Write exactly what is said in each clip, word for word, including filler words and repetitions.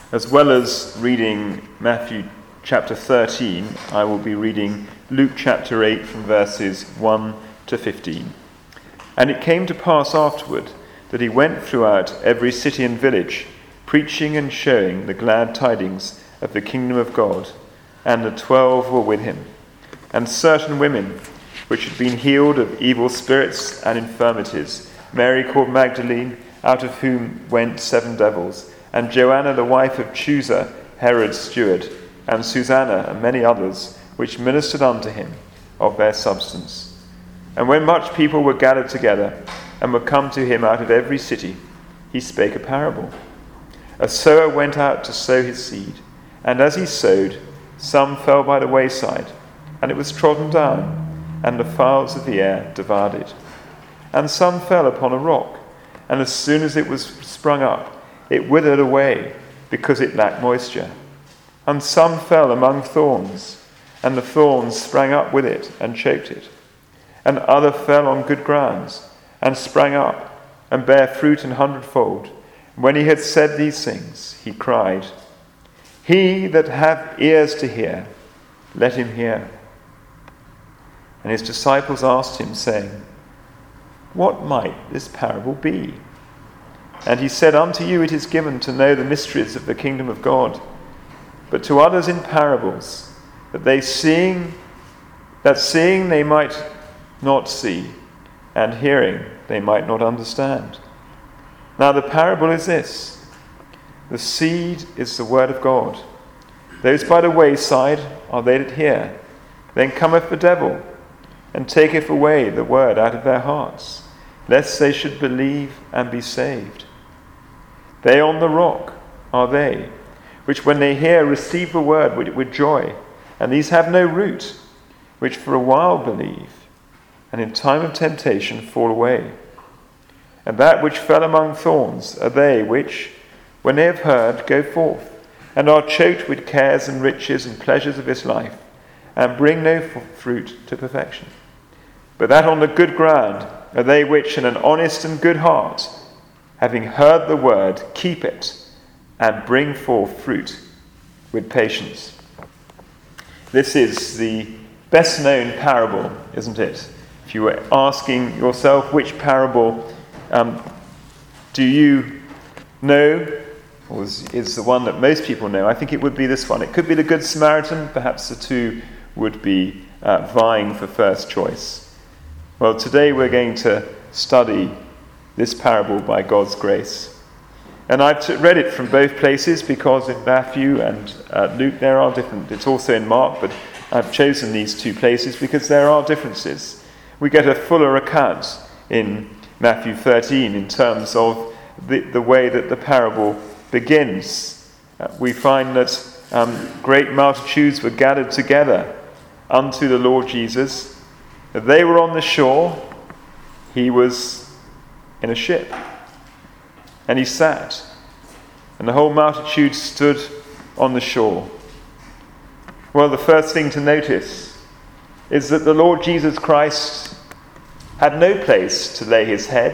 As well as reading Matthew chapter thirteen, I will be reading Luke chapter eight from verses one to fifteen. And it came to pass afterward that he went throughout every city and village, preaching and showing the glad tidings of the kingdom of God. And the twelve were with him, and certain women which had been healed of evil spirits and infirmities, Mary called Magdalene, out of whom went seven devils, and Joanna the wife of Chuza, Herod's steward, and Susanna, and many others, which ministered unto him of their substance. And when much people were gathered together, and were come to him out of every city, he spake a parable. A sower went out to sow his seed, and as he sowed, some fell by the wayside, and it was trodden down, and the fowls of the air devoured it. And some fell upon a rock, and as soon as it was sprung up, it withered away, because it lacked moisture. And some fell among thorns, and the thorns sprang up with it, and choked it. And other fell on good grounds, and sprang up, and bare fruit an hundredfold. When he had said these things, he cried, He that hath ears to hear, let him hear. And his disciples asked him, saying, What might this parable be? And he said, Unto you it is given to know the mysteries of the kingdom of God, but to others in parables, that they seeing, that seeing they might not see, and hearing they might not understand. Now the parable is this: the seed is the word of God. Those by the wayside are they that hear. Then cometh the devil, and taketh away the word out of their hearts, lest they should believe and be saved. They on the rock are they, which when they hear receive the word with, with joy, and these have no root, which for a while believe, and in time of temptation fall away. And that which fell among thorns are they which, when they have heard, go forth, and are choked with cares and riches and pleasures of this life, and bring no f- fruit to perfection. But that on the good ground are they which in an honest and good heart, having heard the word, keep it, and bring forth fruit with patience. This is the best known parable, isn't it? If you were asking yourself which parable um, do you know, or is, is the one that most people know, I think it would be this one. It could be the Good Samaritan. Perhaps the two would be uh, vying for first choice. Well, today we're going to study this parable by God's grace. And I've t- read it from both places, because in Matthew and uh, Luke there are different. It's also in Mark, but I've chosen these two places because there are differences. We get a fuller account in Matthew thirteen in terms of the, the way that the parable begins. Uh, we find that um, great multitudes were gathered together unto the Lord Jesus. They were on the shore. He was in a ship, and he sat, and the whole multitude stood on the shore. Well, the first thing to notice is that the Lord Jesus Christ had no place to lay his head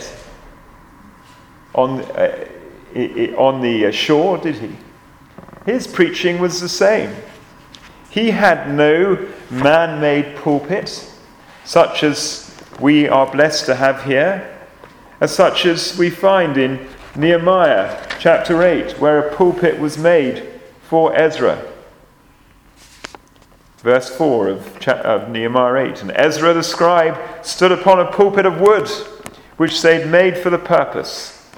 on, uh, on the shore, did he? His preaching was the same. He had no man-made pulpit, such as we are blessed to have here, as such as we find in Nehemiah chapter eight, where a pulpit was made for Ezra. Verse four of, cha- of Nehemiah eight, and Ezra the scribe stood upon a pulpit of wood, which they'd made for the purpose.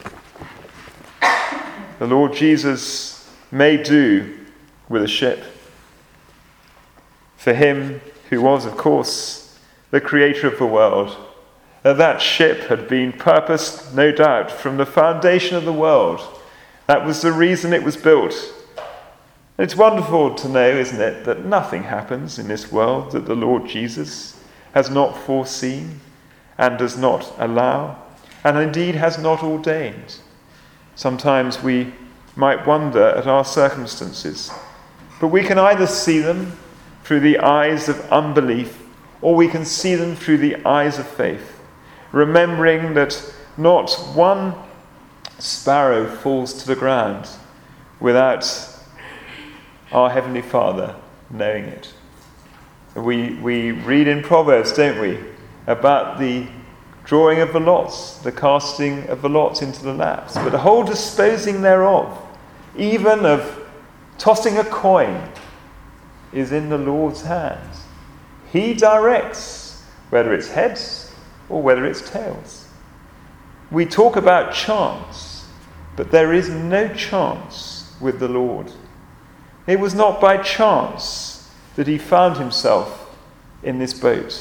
The Lord Jesus may do with a ship. For him, who was, of course, the creator of the world, that ship had been purposed, no doubt, from the foundation of the world. That was the reason it was built. It's wonderful to know, isn't it, that nothing happens in this world that the Lord Jesus has not foreseen and does not allow, and indeed has not ordained. Sometimes we might wonder at our circumstances, but we can either see them through the eyes of unbelief, or we can see them through the eyes of faith, remembering that not one sparrow falls to the ground without our Heavenly Father knowing it. We, we read in Proverbs, don't we, about the drawing of the lots, the casting of the lots into the laps, but the whole disposing thereof, even of tossing a coin, is in the Lord's hands. He directs whether it's heads or whether it's tails. We talk about chance, but there is no chance with the Lord. It was not by chance that he found himself in this boat.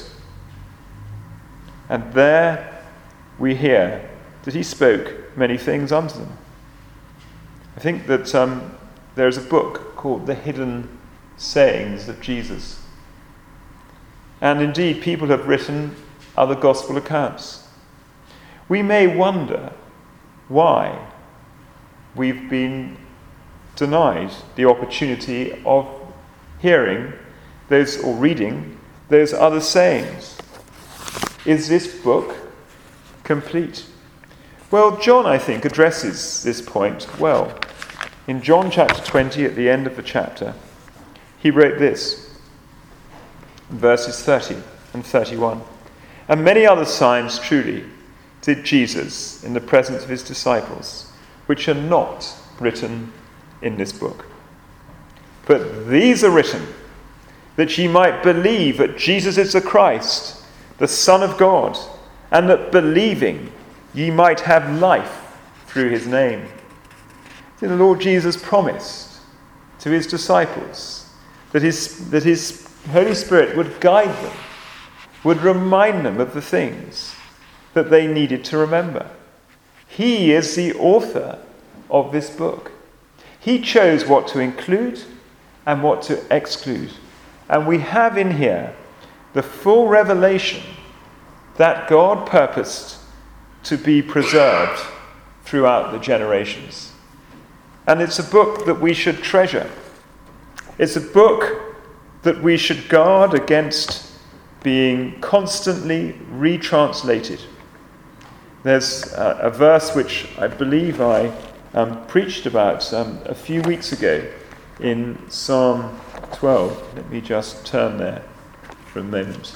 And there we hear that he spoke many things unto them. I think that um, there's a book called The Hidden Sayings of Jesus. And indeed, people have written other gospel accounts. We may wonder why we've been denied the opportunity of hearing those or reading those other sayings. Is this book complete? Well, John, I think, addresses this point well. In John chapter twenty, at the end of the chapter, he wrote this, verses thirty and thirty-one. And many other signs truly did Jesus in the presence of his disciples, which are not written in this book. But these are written, that ye might believe that Jesus is the Christ, the Son of God, and that believing ye might have life through his name. See, the Lord Jesus promised to his disciples that his, that his Holy Spirit would guide them, would remind them of the things that they needed to remember. He is the author of this book. He chose what to include and what to exclude. And we have in here the full revelation that God purposed to be preserved throughout the generations. And it's a book that we should treasure. It's a book that we should guard against being constantly retranslated. There's a, a verse which I believe I um, preached about um, a few weeks ago in Psalm twelve. Let me just turn there for a moment.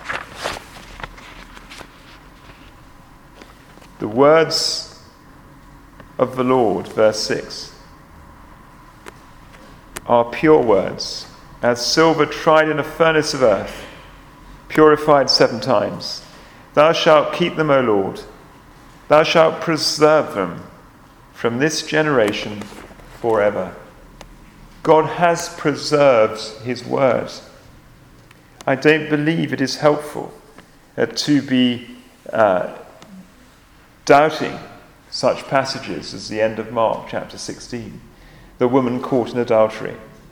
The words of the Lord, verse six, are pure words, as silver tried in a furnace of earth, purified seven times. Thou shalt keep them, O Lord. Thou shalt preserve them from this generation forever. God has preserved his word. I don't believe it is helpful uh, to be uh, doubting such passages as the end of Mark chapter sixteen, the woman caught in adultery,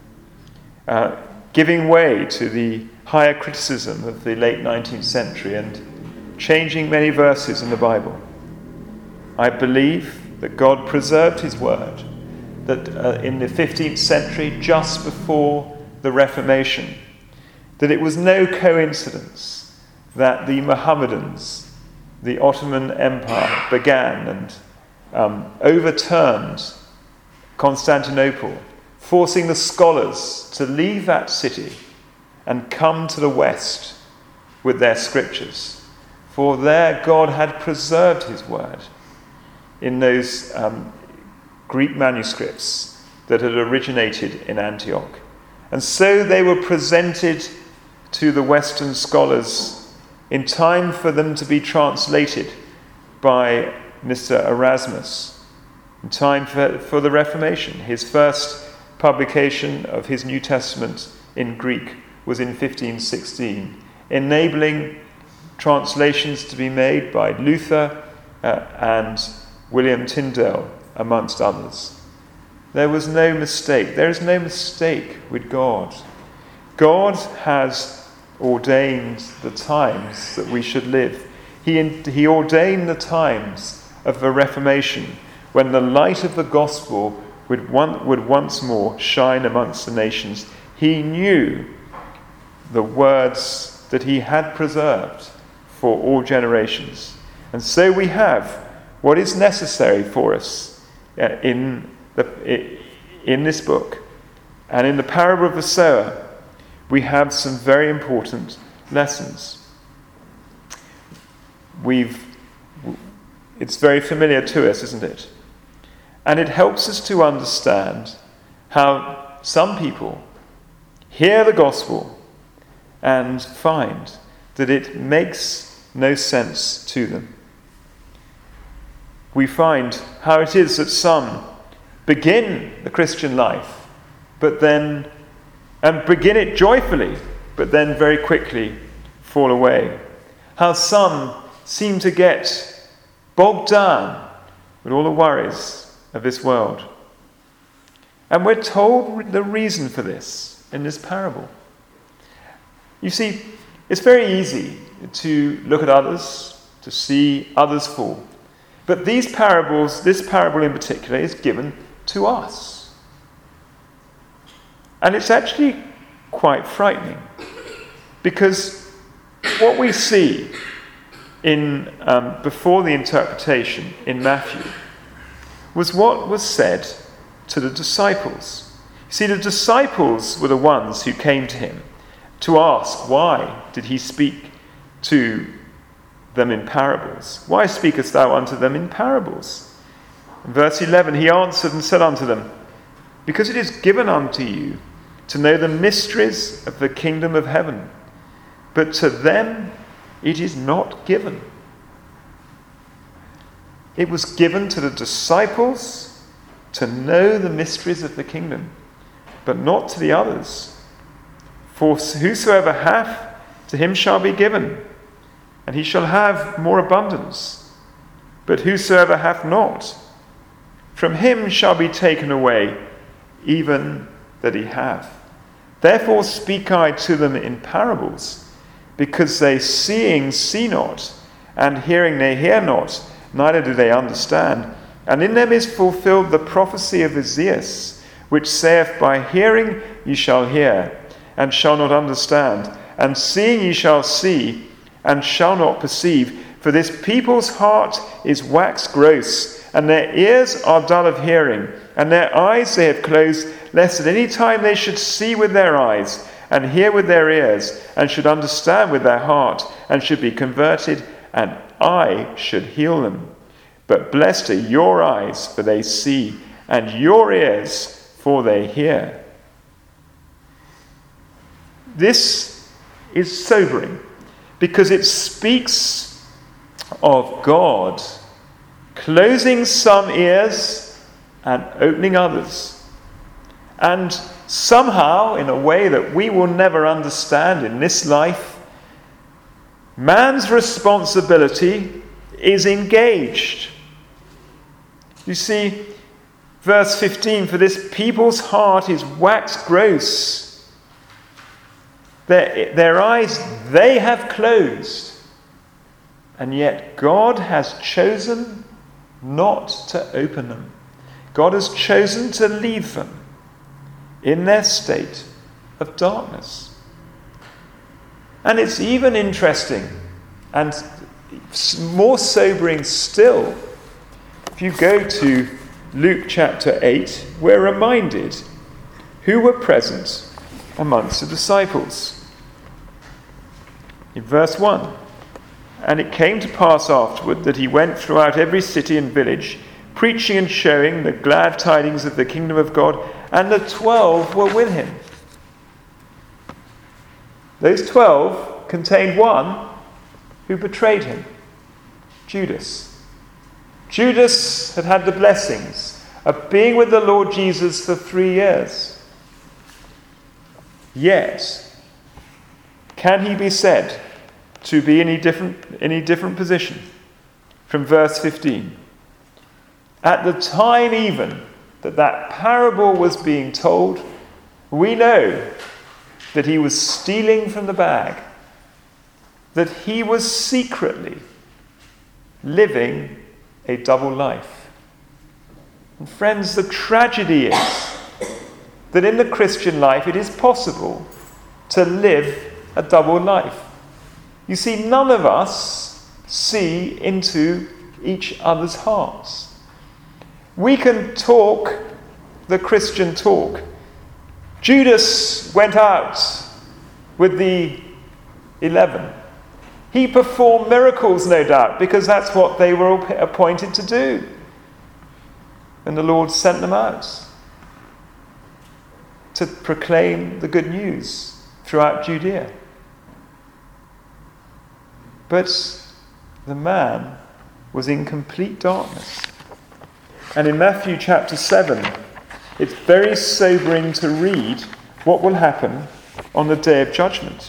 uh, giving way to the higher criticism of the late nineteenth century and changing many verses in the Bible. I believe that God preserved his word, that uh, in the fifteenth century, just before the Reformation, that it was no coincidence that the Mohammedans, the Ottoman Empire, began and um, overturned Constantinople, forcing the scholars to leave that city and come to the West with their scriptures. For there God had preserved his word in those um, Greek manuscripts that had originated in Antioch. And so they were presented to the Western scholars in time for them to be translated by Mister Erasmus, in time for, for the Reformation. His first publication of his New Testament in Greek was in fifteen sixteen, enabling translations to be made by Luther uh, and William Tyndale, amongst others. There was no mistake. There is no mistake with God. God has ordained the times that we should live. He, he ordained the times of the Reformation, when the light of the gospel would, one, would once more shine amongst the nations. He knew the words that he had preserved for all generations. And so we have what is necessary for us in the, in this book and in the parable of the sower, we have some very important lessons. We've, it's very familiar to us, isn't it? And it helps us to understand how some people hear the gospel and find that it makes no sense to them. We find how it is that some begin the Christian life, but then, and begin it joyfully, but then very quickly fall away. How some seem to get bogged down with all the worries of this world. And we're told the reason for this in this parable. You see, it's very easy to look at others, to see others fall. But these parables, this parable in particular, is given to us. And it's actually quite frightening. Because what we see in um, before the interpretation in Matthew was what was said to the disciples. You see, the disciples were the ones who came to him to ask, why did he speak to them in parables? Why speakest thou unto them in parables? In verse eleven, he answered and said unto them, because it is given unto you to know the mysteries of the kingdom of heaven, but to them it is not given. It was given to the disciples to know the mysteries of the kingdom, but not to the others. For whosoever hath, to him shall be given, and he shall have more abundance. But whosoever hath not, from him shall be taken away even that he hath. Therefore speak I to them in parables, because they seeing see not, and hearing they hear not, neither do they understand. And in them is fulfilled the prophecy of Isaiah, which saith, by hearing ye shall hear, and shall not understand, and seeing ye shall see, and shall not perceive. For this people's heart is waxed gross, and their ears are dull of hearing, and their eyes they have closed, lest at any time they should see with their eyes, and hear with their ears, and should understand with their heart, and should be converted, and I should heal them. But blessed are your eyes, for they see, and your ears, for they hear. This is sobering, because it speaks of God closing some ears and opening others. And somehow, in a way that we will never understand in this life, man's responsibility is engaged. You see, verse fifteen, for this people's heart is waxed gross. Their, their eyes they have closed, and yet God has chosen not to open them. God has chosen to leave them in their state of darkness. And it's even interesting and more sobering still, if you go to Luke chapter eight, we're reminded who were present amongst the disciples. In verse one, and it came to pass afterward that he went throughout every city and village, preaching and showing the glad tidings of the kingdom of God, and the twelve were with him. Those twelve contained one who betrayed him, Judas. Judas had had the blessings of being with the Lord Jesus for three years. Yet, can he be said to be in any different, any different position? From verse fifteen. At the time even that that parable was being told, we know that he was stealing from the bag, that he was secretly living a double life. And friends, the tragedy is that in the Christian life it is possible to live a double life. You see, none of us see into each other's hearts. We can talk the Christian talk. Judas went out with the eleven. He performed miracles, no doubt, because that's what they were appointed to do. And the Lord sent them out to proclaim the good news throughout Judea. But the man was in complete darkness. And in Matthew chapter seven, it's very sobering to read what will happen on the day of judgment.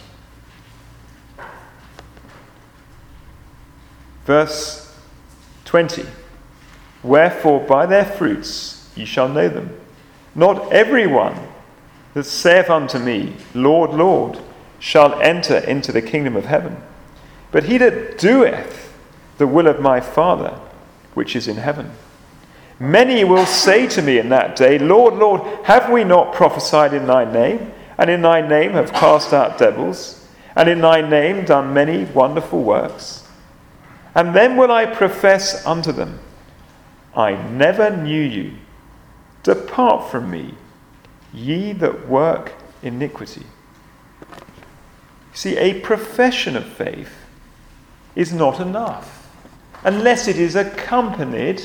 Verse twenty. Wherefore by their fruits ye shall know them. Not everyone that saith unto me, Lord, Lord, shall enter into the kingdom of heaven, but he that doeth the will of my Father which is in heaven. Many will say to me in that day, Lord, Lord, have we not prophesied in thy name, and in thy name have cast out devils, and in thy name done many wonderful works? And then will I profess unto them, I never knew you. Depart from me, ye that work iniquity. See, a profession of faith is not enough unless it is accompanied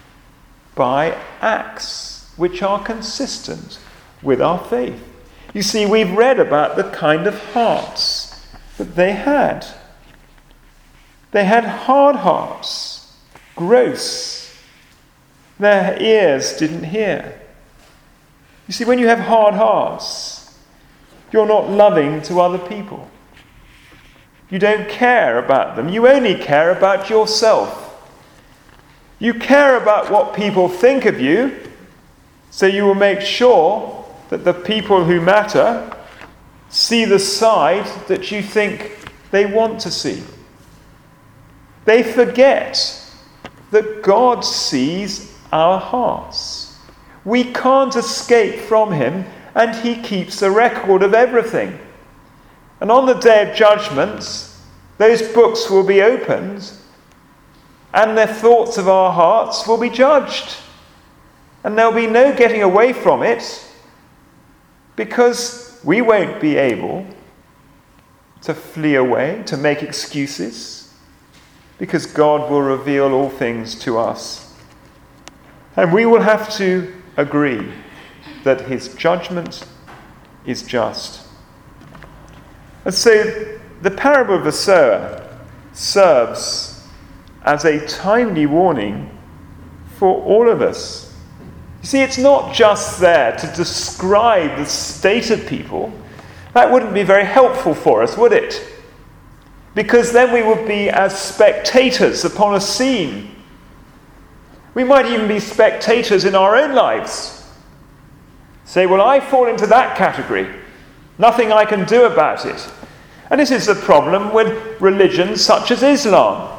by acts which are consistent with our faith. You see, we've read about the kind of hearts that they had. They had hard hearts, gross. Their ears didn't hear. You see, when you have hard hearts, you're not loving to other people. You don't care about them. You only care about yourself. You care about what people think of you, so you will make sure that the people who matter see the side that you think they want to see. They forget that God sees our hearts. We can't escape from him, and he keeps a record of everything. And on the day of judgment, those books will be opened, and the thoughts of our hearts will be judged. And there'll be no getting away from it, because we won't be able to flee away, to make excuses, because God will reveal all things to us. And we will have to agree that his judgment is just. And so the parable of the sower serves as a timely warning for all of us. You see, it's not just there to describe the state of people. That wouldn't be very helpful for us, would it? Because then we would be as spectators upon a scene. We might even be spectators in our own lives. Say, well, I fall into that category. Nothing I can do about it. And this is the problem with religions such as Islam.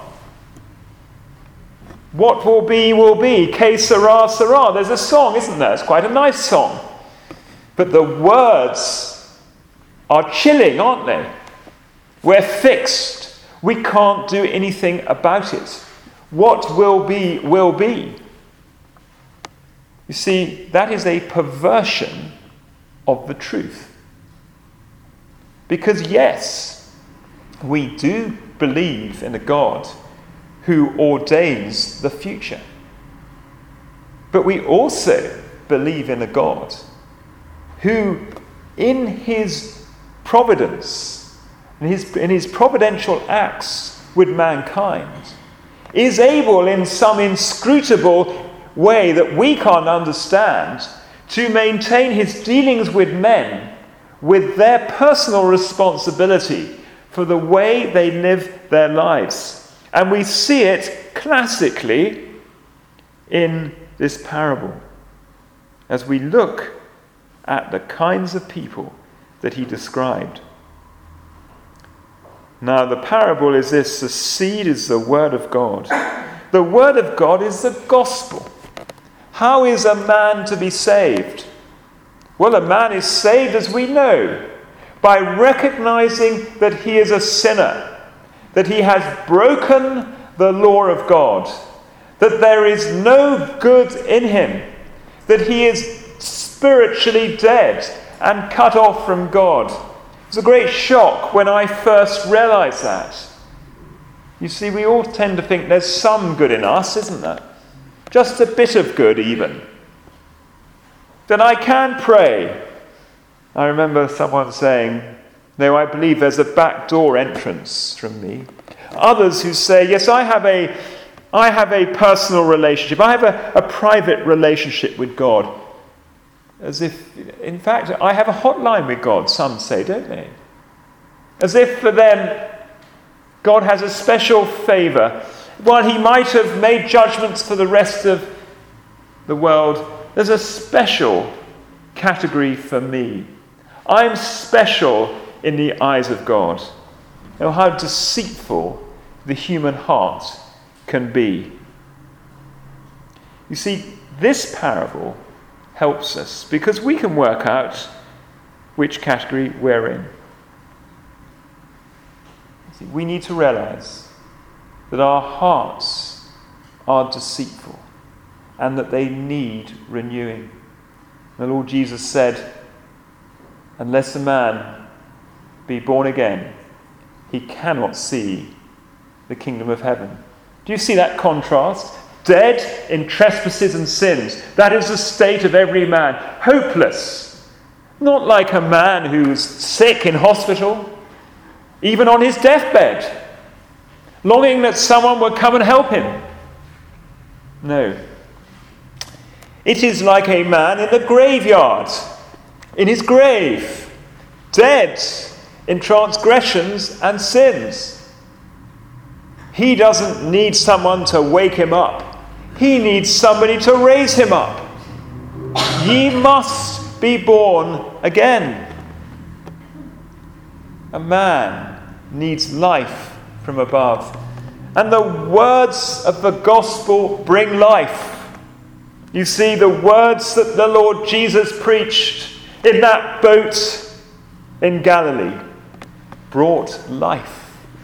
What will be, will be. Que sera, sera. There's a song, isn't there? It's quite a nice song. But the words are chilling, aren't they? We're fixed. We can't do anything about it. What will be, will be. You see, that is a perversion of the truth. Because yes, we do believe in a God who ordains the future. But we also believe in a God who, in his providence, in his, in his providential acts with mankind, is able in some inscrutable way that we can't understand to maintain his dealings with men with their personal responsibility for the way they live their lives. And we see it classically in this parable as we look at the kinds of people that he described. Now, the parable is this: the seed is the word of God. The word of God is the gospel. How is a man to be saved? Well, a man is saved, as we know, by recognizing that he is a sinner, that he has broken the law of God, that there is no good in him, that he is spiritually dead and cut off from God. It was a great shock when I first realised that. You see, we all tend to think there's some good in us, isn't there? Just a bit of good even. That I can pray. I remember someone saying, no, I believe there's a backdoor entrance from me. Others who say, yes, I have a, I have a personal relationship. I have a, a private relationship with God. As if, in fact, I have a hotline with God, some say, don't they? As if for them, God has a special favour. While he might have made judgments for the rest of the world, there's a special category for me. I'm special in the eyes of God. You know how deceitful the human heart can be. You see, this parable helps us because we can work out which category we're in. See, we need to realize that our hearts are deceitful and that they need renewing. The Lord Jesus said, unless a man be born again, he cannot see the kingdom of heaven. Do you see that contrast? Dead in trespasses and sins. That is the state of every man. Hopeless. Not like a man who's sick in hospital, even on his deathbed, longing that someone would come and help him. No. It is like a man in the graveyard, in his grave, dead in transgressions and sins. He doesn't need someone to wake him up. He needs somebody to raise him up. Ye must be born again. A man needs life from above. And the words of the gospel bring life. You see, the words that the Lord Jesus preached in that boat in Galilee brought life.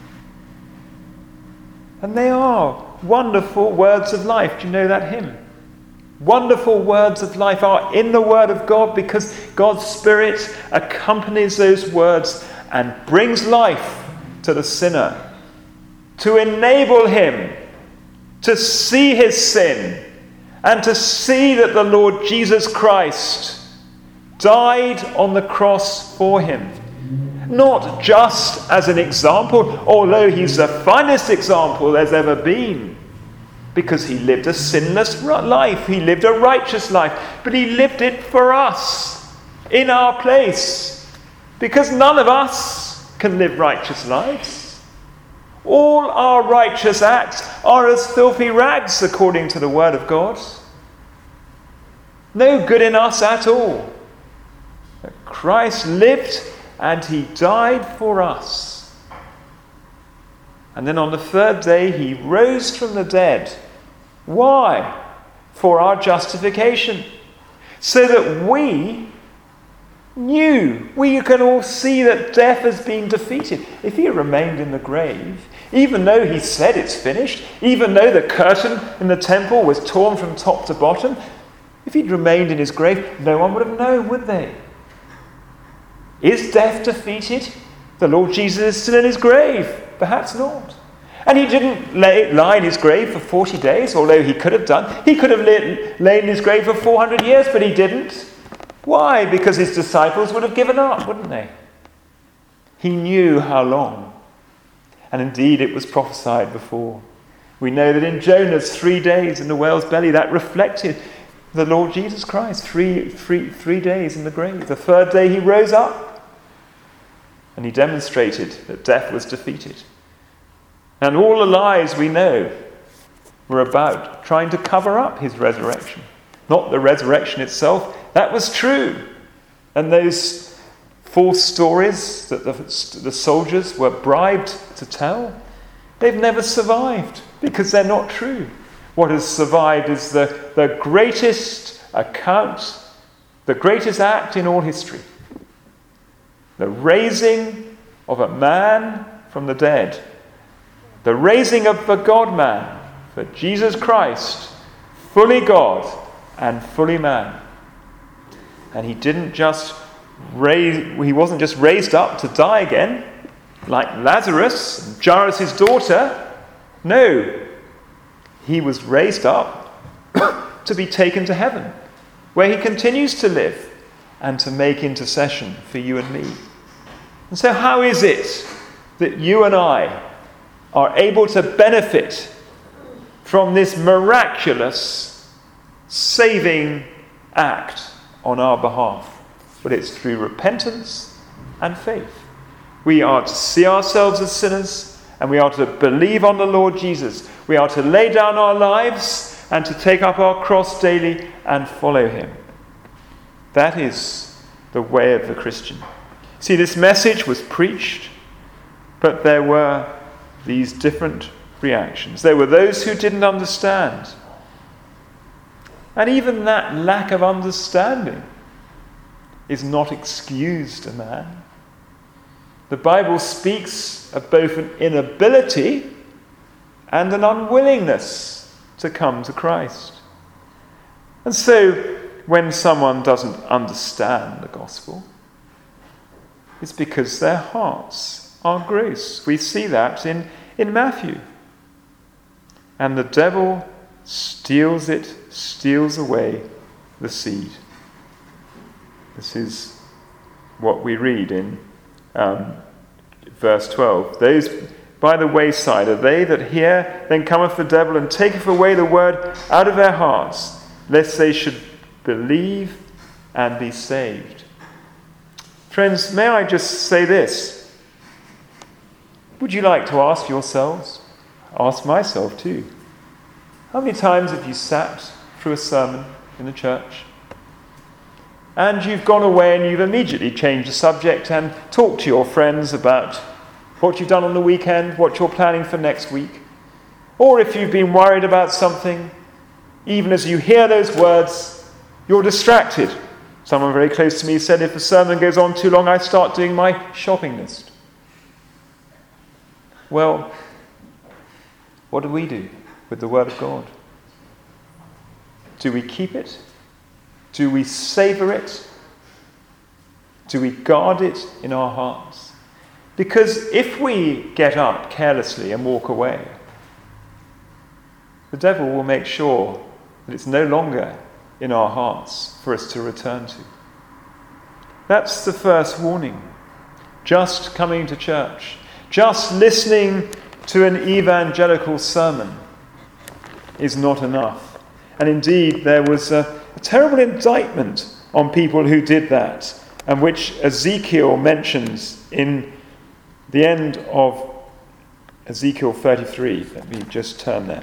And they are wonderful words of life. Do you know that hymn? Wonderful words of life are in the Word of God because God's Spirit accompanies those words and brings life to the sinner to enable him to see his sin and to see that the Lord Jesus Christ died on the cross for him. Not just as an example, although he's the finest example there's ever been, because he lived a sinless life, he lived a righteous life, but he lived it for us, in our place, because none of us can live righteous lives. All our righteous acts are as filthy rags, according to the Word of God. No good in us at all. But Christ lived and he died for us. And then on the third day he rose from the dead. Why? For our justification. So that we knew, we can all see that death has been defeated. If he remained in the grave, even though he said it's finished, even though the curtain in the temple was torn from top to bottom, if he'd remained in his grave, no one would have known, would they? Is death defeated? The Lord Jesus is still in his grave. Perhaps not. And he didn't lay, lie in his grave for forty days, although he could have done. He could have lay, laid in his grave for four hundred years, but he didn't. Why? Because his disciples would have given up, wouldn't they? He knew how long. And indeed, it was prophesied before. We know that in Jonah's three days in the whale's belly, that reflected the Lord Jesus Christ. Three, three, three days in the grave. The third day he rose up. And he demonstrated that death was defeated. And all the lies we know were about trying to cover up his resurrection. Not the resurrection itself. That was true. And those false stories that the, the soldiers were bribed to tell, they've never survived because they're not true. What has survived is the, the greatest account, the greatest act in all history. The raising of a man from the dead. The raising of the God-man, for Jesus Christ, fully God and fully man. And he didn't just raise, he wasn't just raised up to die again, like Lazarus, Jairus' daughter. No, he was raised up to be taken to heaven, where he continues to live and to make intercession for you and me. And so how is it that you and I are able to benefit from this miraculous saving act on our behalf? But it's through repentance and faith. We are to see ourselves as sinners, and we are to believe on the Lord Jesus. We are to lay down our lives and to take up our cross daily and follow him. That is the way of the Christian. See, this message was preached, but there were these different reactions. There were those who didn't understand. And even that lack of understanding is not excused a man. The Bible speaks of both an inability and an unwillingness to come to Christ. And so, when someone doesn't understand the gospel, it's because their hearts are gross. We see that in, in Matthew. And the devil steals it, steals away the seed. This is what we read in um, verse twelve. Those by the wayside are they that hear, then cometh the devil and taketh away the word out of their hearts, lest they should believe and be saved. Friends, may I just say this? Would you like to ask yourselves, ask myself too, how many times have you sat through a sermon in the church and you've gone away and you've immediately changed the subject and talked to your friends about what you've done on the weekend, what you're planning for next week? Or if you've been worried about something, even as you hear those words, you're distracted. Someone very close to me said, if the sermon goes on too long, I start doing my shopping list. Well, what do we do with the Word of God? Do we keep it? Do we savour it? Do we guard it in our hearts? Because if we get up carelessly and walk away, the devil will make sure that it's no longer in our hearts for us to return to. That's the first warning. Just coming to church, just listening to an evangelical sermon is not enough. And indeed, there was a, a terrible indictment on people who did that, and which Ezekiel mentions in the end of Ezekiel thirty-three. Let me just turn there.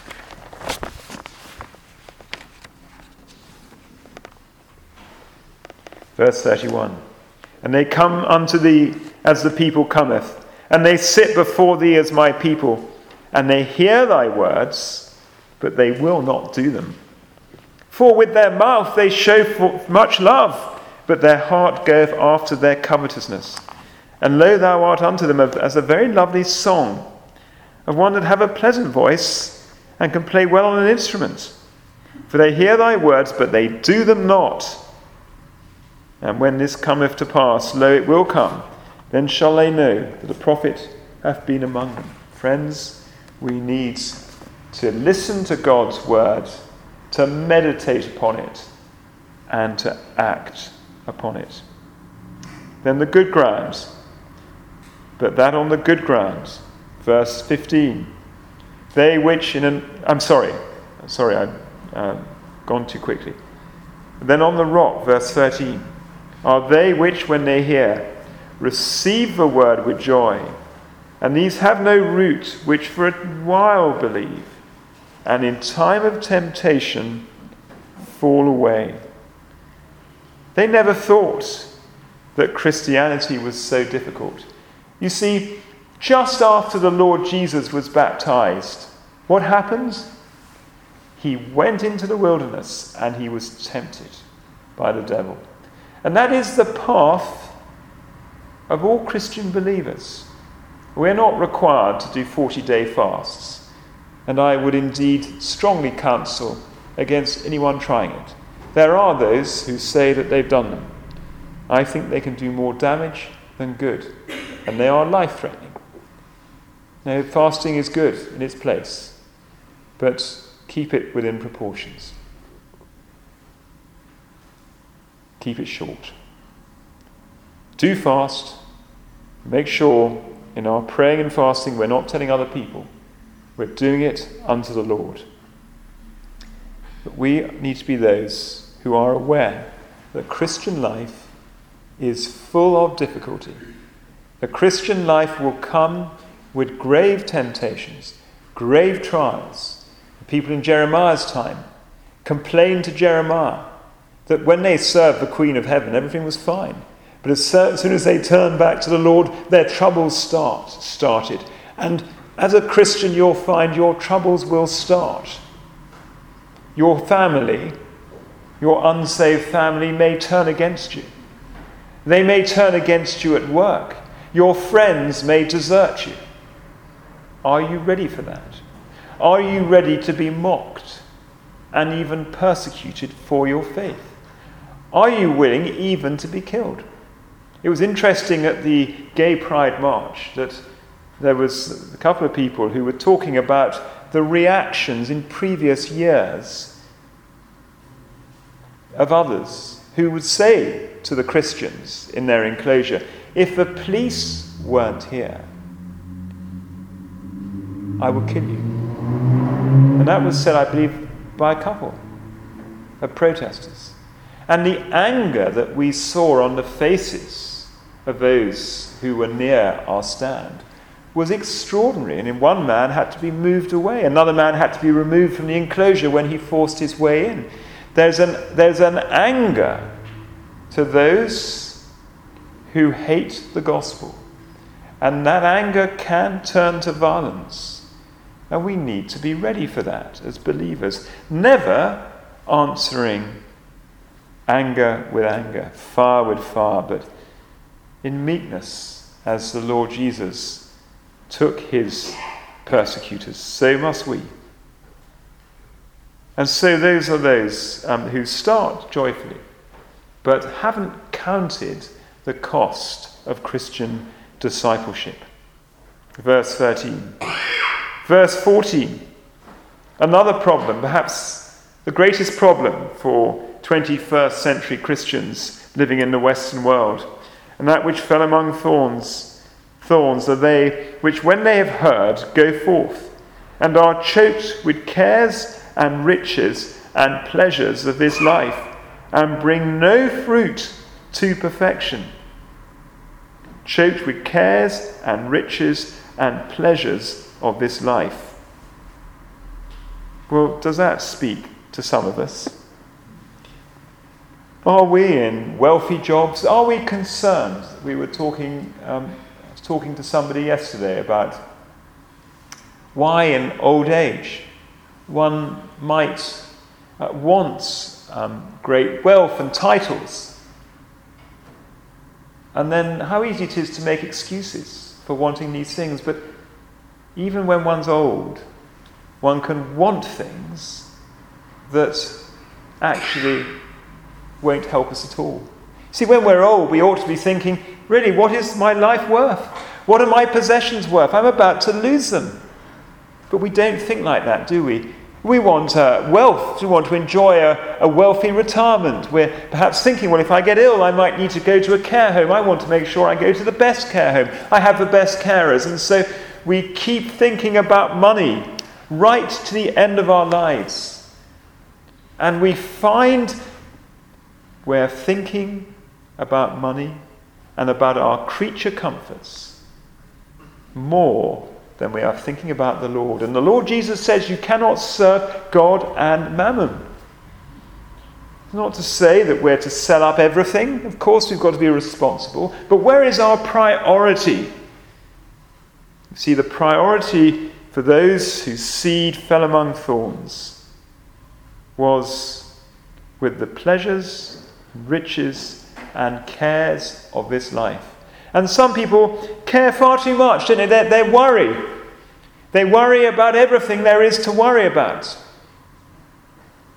Verse thirty-one. And they come unto thee as the people cometh, and they sit before thee as my people, and they hear thy words, but they will not do them. For with their mouth they show forth much love, but their heart goeth after their covetousness. And lo, thou art unto them as a very lovely song, of one that have a pleasant voice, and can play well on an instrument. For they hear thy words, but they do them not. And when this cometh to pass, lo, it will come, then shall they know that a prophet hath been among them. Friends, we need to listen to God's word, to meditate upon it, and to act upon it. Then the good ground, but that on the good ground, verse fifteen. They which in an, I'm sorry, sorry, I've uh, gone too quickly. Then on the rock, verse thirteen, are they which, when they hear, receive the word with joy, and these have no root, which for a while believe, and in time of temptation fall away. They never thought that Christianity was so difficult. You see, just after the Lord Jesus was baptized, what happened? He went into the wilderness and he was tempted by the devil. And that is the path of all Christian believers. We're not required to do forty-day fasts, and I would indeed strongly counsel against anyone trying it. There are those who say that they've done them. I think they can do more damage than good, and they are life-threatening. No, fasting is good in its place, but keep it within proportions. Keep it short. Do fast. Make sure in our praying and fasting we're not telling other people. We're doing it unto the Lord. But we need to be those who are aware that Christian life is full of difficulty. The Christian life will come with grave temptations, grave trials. The people in Jeremiah's time complained to Jeremiah that when they served the Queen of Heaven, everything was fine. But as soon as they turned back to the Lord, their troubles start, started. And as a Christian, you'll find your troubles will start. Your family, your unsaved family, may turn against you. They may turn against you at work. Your friends may desert you. Are you ready for that? Are you ready to be mocked and even persecuted for your faith? Are you willing even to be killed? It was interesting at the Gay Pride March that there was a couple of people who were talking about the reactions in previous years of others who would say to the Christians in their enclosure, if the police weren't here, I would kill you. And that was said, I believe, by a couple of protesters. And the anger that we saw on the faces of those who were near our stand was extraordinary. And one man had to be moved away. Another man had to be removed from the enclosure when he forced his way in. There's an, there's an anger to those who hate the gospel. And that anger can turn to violence. And we need to be ready for that as believers. Never answering anger with anger, fire with fire, but in meekness, as the Lord Jesus took his persecutors, so must we. And so those are those um, who start joyfully, but haven't counted the cost of Christian discipleship. Verse thirteen. Verse fourteen. Another problem, perhaps the greatest problem for twenty-first century Christians living in the Western world, and that which fell among thorns, thorns are they which when they have heard go forth, and are choked with cares and riches and pleasures of this life, and bring no fruit to perfection. Choked with cares and riches and pleasures of this life. Well, does that speak to some of us? Are we in wealthy jobs? Are we concerned? We were talking, um, I was talking to somebody yesterday about why in old age one might uh, want um, great wealth and titles, and then how easy it is to make excuses for wanting these things. But even when one's old, one can want things that actually won't help us at all. See, when we're old, we ought to be thinking, really, what is my life worth? What are my possessions worth? I'm about to lose them. But we don't think like that, do we? We want uh, wealth. We want to enjoy a, a wealthy retirement. We're perhaps thinking, well, if I get ill, I might need to go to a care home. I want to make sure I go to the best care home. I have the best carers. And so we keep thinking about money right to the end of our lives. And we find we're thinking about money and about our creature comforts more than we are thinking about the Lord. And the Lord Jesus says you cannot serve God and mammon. It's not to say that we're to sell up everything. Of course we've got to be responsible. But where is our priority? You see, the priority for those whose seed fell among thorns was with the pleasures, riches, and cares of this life. And some people care far too much, don't they? They, they worry. They worry about everything there is to worry about.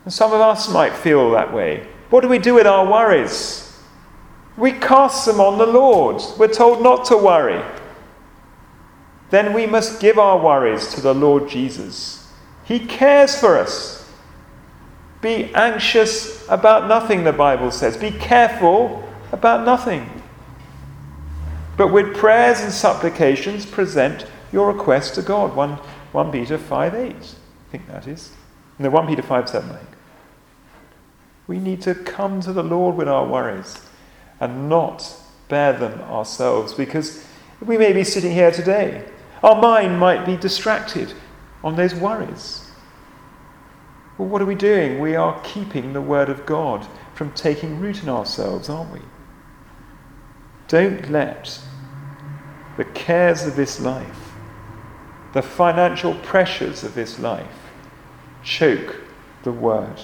And some of us might feel that way. What do we do with our worries? We cast them on the Lord. We're told not to worry. Then we must give our worries to the Lord Jesus. He cares for us. Be anxious about nothing, the Bible says. Be careful about nothing. But with prayers and supplications, present your request to God. First Peter five eight, I think that is. No, First Peter five seven, I think. We need to come to the Lord with our worries and not bear them ourselves, because we may be sitting here today. Our mind might be distracted on those worries. Well, what are we doing? We are keeping the word of God from taking root in ourselves, aren't we? Don't let the cares of this life, the financial pressures of this life, choke the word.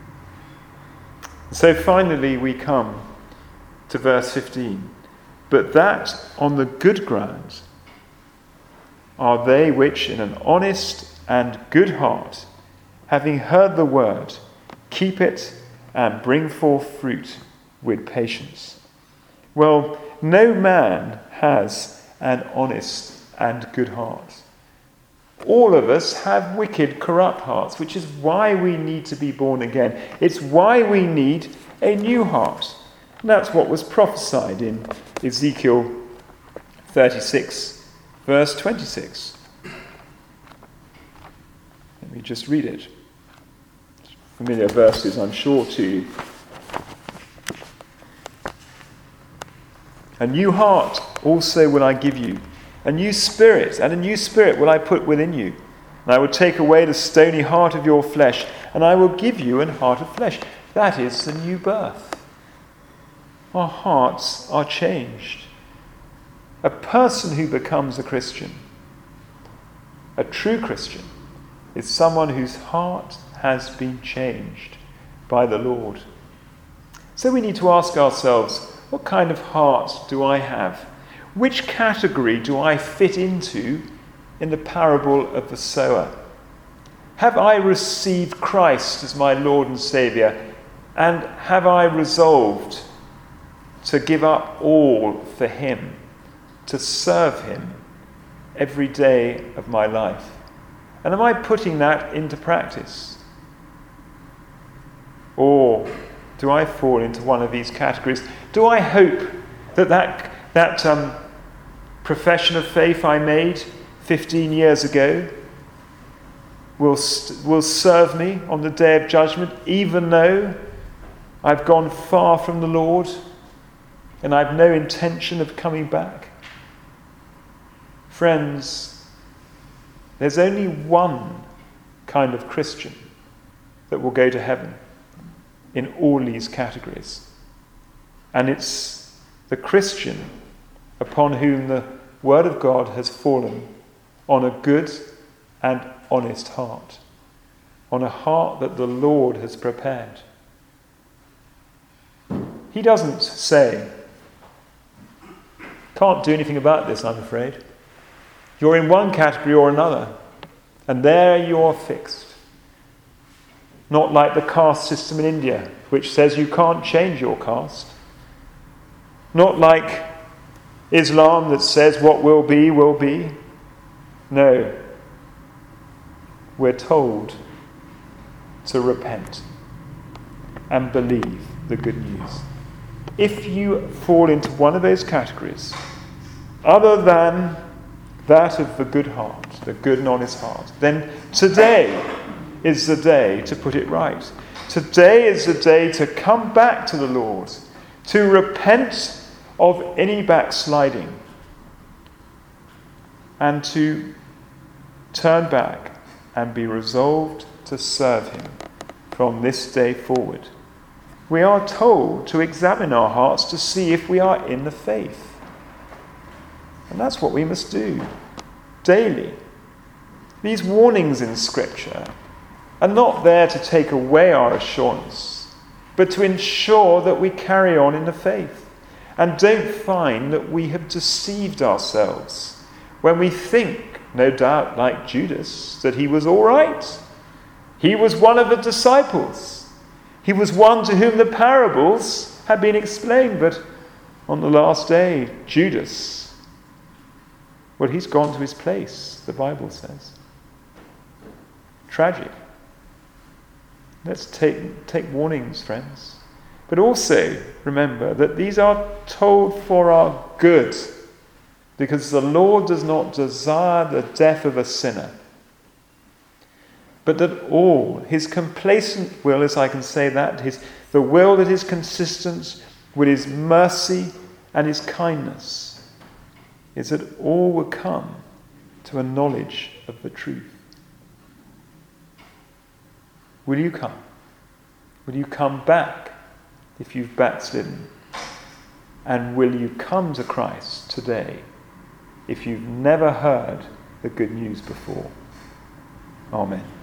So finally we come to verse fifteen. But that on the good ground are they which in an honest and good heart, having heard the word, keep it and bring forth fruit with patience. Well, no man has an honest and good heart. All of us have wicked, corrupt hearts, which is why we need to be born again. It's why we need a new heart. And that's what was prophesied in Ezekiel thirty-six, verse twenty-six. Let me just read it. Familiar verses, I'm sure, to you. A new heart also will I give you. A new spirit, and a new spirit will I put within you. And I will take away the stony heart of your flesh, and I will give you an heart of flesh. That is the new birth. Our hearts are changed. A person who becomes a Christian, a true Christian, is someone whose heart has been changed by the Lord. So we need to ask ourselves, what kind of heart do I have? Which category do I fit into in the parable of the sower? Have I received Christ as my Lord and Saviour? And have I resolved to give up all for him, to serve him every day of my life? And am I putting that into practice? Or do I fall into one of these categories? Do I hope that that, that um, profession of faith I made fifteen years ago will, st- will serve me on the day of judgment, even though I've gone far from the Lord and I've no intention of coming back? Friends, there's only one kind of Christian that will go to heaven in all these categories. And it's the Christian upon whom the word of God has fallen on a good and honest heart, on a heart that the Lord has prepared. He doesn't say, can't do anything about this, I'm afraid. You're in one category or another, and there you're fixed. Not like the caste system in India, which says you can't change your caste. Not like Islam that says what will be, will be. No. We're told to repent and believe the good news. If you fall into one of those categories, other than that of the good heart, the good and honest heart, then today is the day to put it right. Today is the day to come back to the Lord, to repent of any backsliding, and to turn back and be resolved to serve him from this day forward. We are told to examine our hearts to see if we are in the faith. And that's what we must do daily. These warnings in Scripture are not there to take away our assurance, but to ensure that we carry on in the faith and don't find that we have deceived ourselves when we think, no doubt like Judas, that he was all right He was one of the disciples. He was one to whom the parables had been explained. But on the last day, Judas, well, he's gone to his place, the Bible says. Tragic. Let's take, take warnings, friends. But also remember that these are told for our good, because the Lord does not desire the death of a sinner, but that all, his complacent will, as I can say that, his, the will that is consistent with his mercy and his kindness, is that all will come to a knowledge of the truth. Will you come? Will you come back if you've backslidden? And will you come to Christ today if you've never heard the good news before? Amen.